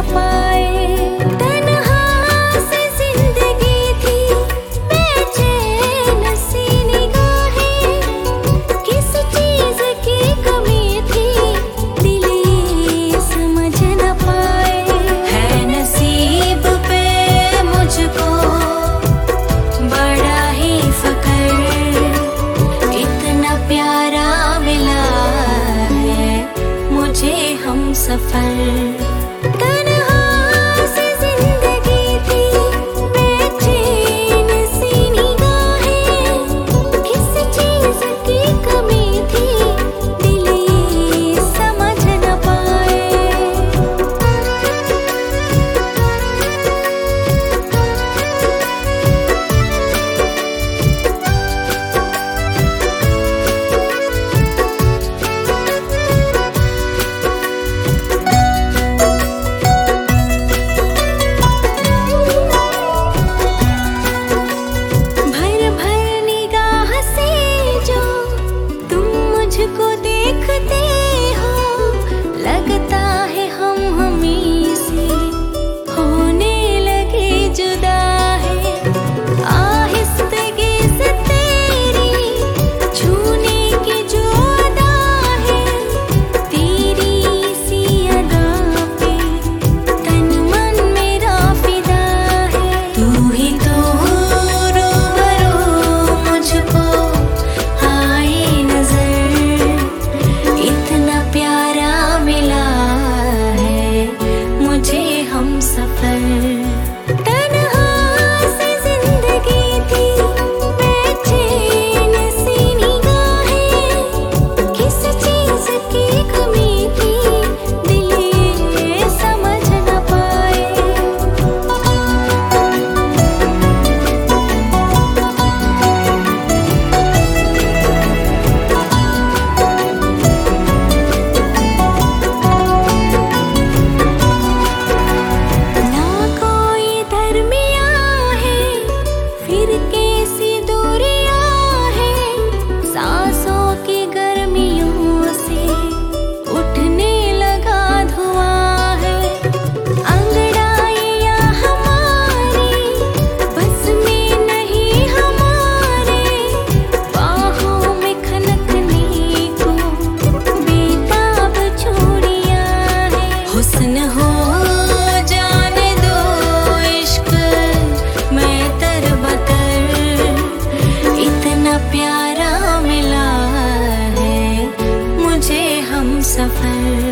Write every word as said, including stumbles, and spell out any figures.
पाए। तन्हा से जिंदगी थी, बेचैन सी निगाहें, किस चीज की कमी थी दिल ये समझ न पाए। है नसीब पे मुझको बड़ा ही फकर, इतना प्यारा मिला है मुझे हम सफर। तन्हा से जिंदगी थी, बेचैन सी निगाहें, किस चीज की कमी थी दिल ये समझ न पाए। मुझको देखते हो लगता है हम हमी से होने लगे जुदा है। आहिस्तगी से तेरी छूने की जो अदा है, तेरी सी अदा पे तन मन मेरा फिदा है। तू ही तो रूबरू मुझको आए नजर, इतना प्यारा मिला है मुझे हम सफर। तन्हा से जिंदगी थी, बेचैन सी निगाहें, किस चीज की कमी थी दिल ये समझ न पाए। फिर कैसी दूरियां हैं, सांसों की गर्मियों से उठने लगा धुआं है। अंगड़ाइयां हमारी बस में नहीं, हमारे बाहों में खनकने को बेताब चूड़ियां हैं। हुस्न हो जाने दो इश्क मैं तरबतर, इतना प्यारा मिला है मुझे हम सफर।